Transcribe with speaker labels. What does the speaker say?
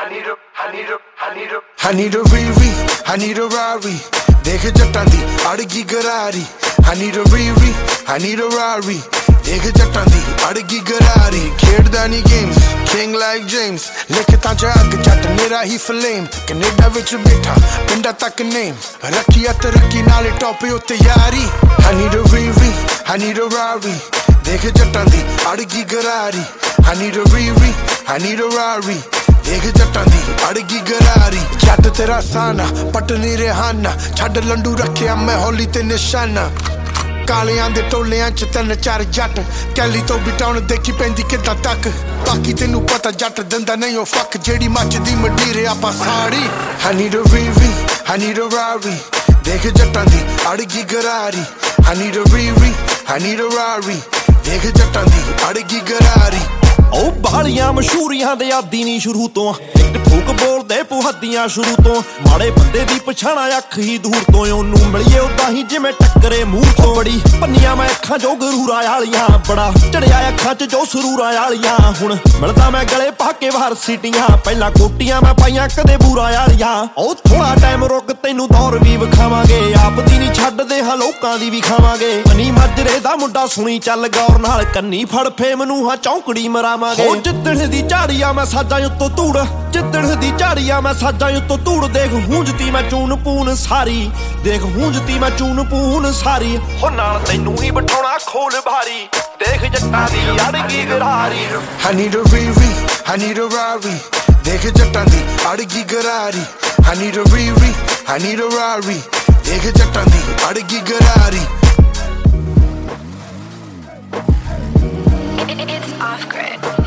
Speaker 1: I need a Riri, I need a Rari. देख जट्टां दी अड़गी गरारी. I need a Riri, I need a Rari. देख जट्टां दी अड़गी गरारी. खेड़दा नी games, king like James. लिखतां च अग जट मेरा ही flame. कनेडा विच बैठा पिंडा तक name. रखी तरक्की नाले टॉप उत्ते यारी. I need a Riri, I need a Rari. देख जट्टां दी अड़गी गरारी. I need a Riri, I need a Rari. देख जट्टां दी अड़गी गरारी. जट तेरा साना पट नी रेहाना. छड्ड लंडू रखिया मैं होली ते निशाना. कालियां दे टोलियां च तिन चार जट. कैली तो भी टाउन देखी पैंदी किदां तक. बाकी तेनू पता जट दिंदा नहीं ओ फक. जेड़ी मचदी मंडीरे आपां sari. I need a Riri, I need a Rari. देख जट्टां दी अड़गी गरारी. I need a Riri, I need a Rari. देख जट्टां दी अड़गी गरारी.
Speaker 2: ਉਹ ਬਾਲੀਆਂ ਮਸ਼ਹੂਰੀਆਂ ਦੇ ਆਦੀ ਨਹੀਂ ਸ਼ੁਰੂ ਤੋਂ. ਇੱਕ ਠੋਕ ਬੋਲਦੇ ਪੁਹੱਦੀਆਂ ਸ਼ੁਰੂ ਤੋਂ. ਮਾੜੇ ਬੰਦੇ ਦੀ ਪਛਾਣਾ ਅੱਖ ਹੀ ਦੂਰ ਤੋਂ. ਉਹਨੂੰ ਮਿਲੀਏ ਉਦਾਂ ਹੀ ਜਿਵੇਂ ਟੱਕਰੇ ਮੂੰਹ ਤੋਂ. ਬੜੀ ਪੰਨੀਆਂ ਮੈਂ ਅੱਖਾਂ ਜੋ ਗਰੂਰਾਂ ਵਾਲੀਆਂ. ਬੜਾ ਚੜਿਆ ਅੱਖਾਂ 'ਚ ਜੋ ਸਰੂਰਾਂ ਵਾਲੀਆਂ. ਹੁਣ ਮਿਲਦਾ ਮੈਂ ਗਲੇ ਪਾ ਕੇ ਬਾਹਰ ਸੀਟੀਆਂ. ਪਹਿਲਾਂ ਕੋਟੀਆਂ ਮੈਂ ਪਾਈਆਂ ਕਦੇ ਬੂਰਾਂ ਵਾਲੀਆਂ. ਉਹ ਥੋੜਾ ਟਾਈਮ ਰੁਕ ਤੈਨੂੰ ਦੌਰ ਵੀ ਵਿਖਾਵਾਂਗੇ. ਆਪ ਦੀ ਨਹੀਂ ਛੱਡਦੇ ਹਾਂ ਲੋਕਾਂ ਦੀ ਵੀ ਖਾਵਾਂਗੇ. ਮਨੀ ਮਾਜਰੇ ਦਾ ਮੁੰਡਾ ਸੁਣੀ ਚੱਲ ਗੌਰ ਨਾਲ. ਕੰਨੀ ਫੜ ਫੇ ਮੈਨੂੰ ਹਾਂ ਚੌਂਕੜੀ ਮਰਾਵਾਂਗੇ. ਉਹ ਜਿੱਦਣ ਦੀ ਝਾੜੀਆਂ ਮੈਂ ਸਾਜਾਂ ਉੱਤੋਂ ਧੂੜ. ਜਿੱਦਣ ਦੀ ਝਾੜੀਆਂ ਮੈਂ ਸਾਜਾਂ ਉੱਤੋਂ ਧੂੜ. ਦੇਖ ਹੂੰਜਤੀ ਮੈਂ ਚੂਨ ਪੂਨ ਸਾਰੀ. ਦੇਖ ਹੂੰਜਤੀ ਮੈਂ ਚੂਨ ਪੂਨ ਸਾਰੀ. ਹੋ ਨਾਲ ਤੈਨੂੰ ਹੀ ਬਿਠਾਉਣਾ ਖੋਲ ਭਾਰੀ. ਦੇਖ ਜੱਟਾਂ ਦੀ ਅੜਗੀ ਗਰਾਰੀ.
Speaker 1: I need a Riri, I need a Rari. ਦੇਖ ਜੱਟਾਂ ਦੀ ਅੜਗੀ ਗਰਾਰੀ. I need a Riri, I need a Rari. ਦੇਖ ਜੱਟਾਂ ਦੀ ਅੜਗੀ ਗਰਾਰੀ.
Speaker 3: It's off grid.